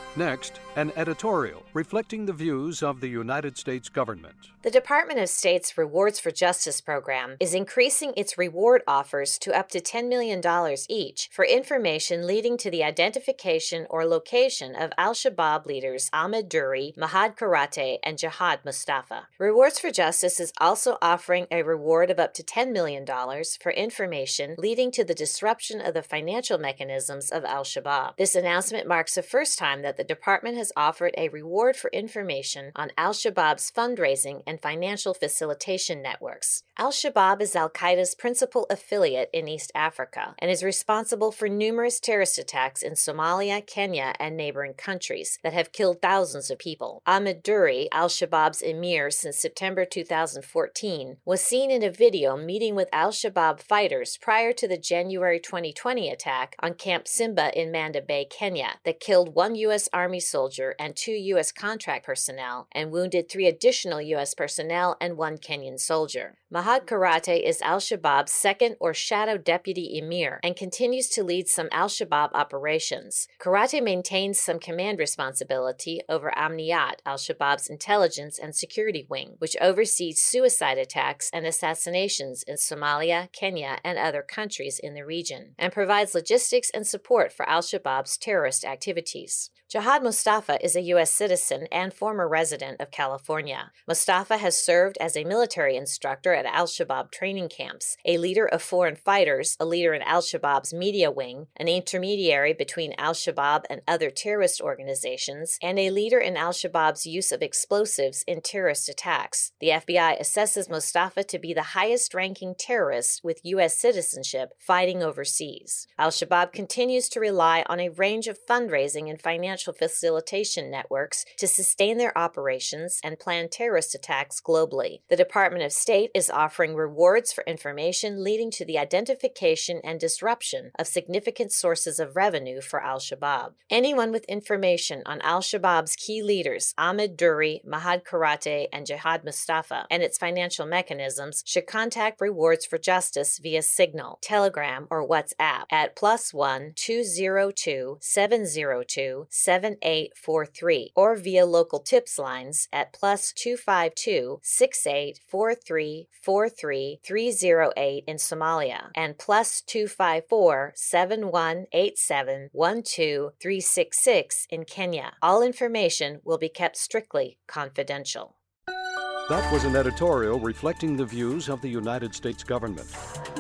Next, an editorial reflecting the views of the United States government. The Department of State's Rewards for Justice program is increasing its reward offers to up to $10 million each for information leading to the identification or location of al-Shabaab leaders Ahmed Duri, Mahad Karate, and Jihad Mustafa. Rewards for Justice is also offering a reward of up to $10 million for information leading to the disruption of the financial mechanisms of al-Shabaab. This announcement marks the first time that the department has offered a reward for information on al-Shabaab's fundraising and financial facilitation networks. Al-Shabaab is al-Qaeda's principal affiliate in East Africa and is responsible for numerous terrorist attacks in Somalia, Kenya, and neighboring countries that have killed thousands of people. Ahmed Duri, al-Shabaab's emir since September 2014, was seen in a video meeting with al-Shabaab fighters prior to the January 2020 attack on Camp Simba in Manda Bay, Kenya, that killed one U.S. Army soldier and 2 U.S. contract personnel and wounded 3 additional U.S. personnel and 1 Kenyan soldier. Mahad Karate is al-Shabaab's second or shadow deputy emir and continues to lead some al-Shabaab operations. Karate maintains some command responsibility over Amniyat, al-Shabaab's intelligence and security wing, which oversees suicide attacks and assassinations in Somalia, Kenya, and other countries in the region, and provides logistics and support for al-Shabaab's terrorist activities. Jihad Mustafa is a U.S. citizen and former resident of California. Mustafa has served as a military instructor at al-Shabaab training camps, a leader of foreign fighters, a leader in al-Shabaab's media wing, an intermediary between al-Shabaab and other terrorist organizations, and a leader in al-Shabaab's use of explosives in terrorist attacks. The FBI assesses Mustafa to be the highest-ranking terrorist with U.S. citizenship fighting overseas. Al-Shabaab continues to rely on a range of fundraising and financial facilitation networks to sustain their operations and plan terrorist attacks globally. The Department of State is offering rewards for information leading to the identification and disruption of significant sources of revenue for al-Shabaab. Anyone with information on al-Shabaab's key leaders, Ahmed Duri, Mahad Karate, and Jihad Mustafa, and its financial mechanisms should contact Rewards for Justice via Signal, Telegram, or WhatsApp at +1 202 702 7843 or via local tips lines at +252 6843 43308 in Somalia and +254 7187 12366 in Kenya. All information will be kept strictly confidential. That was an editorial reflecting the views of the United States government.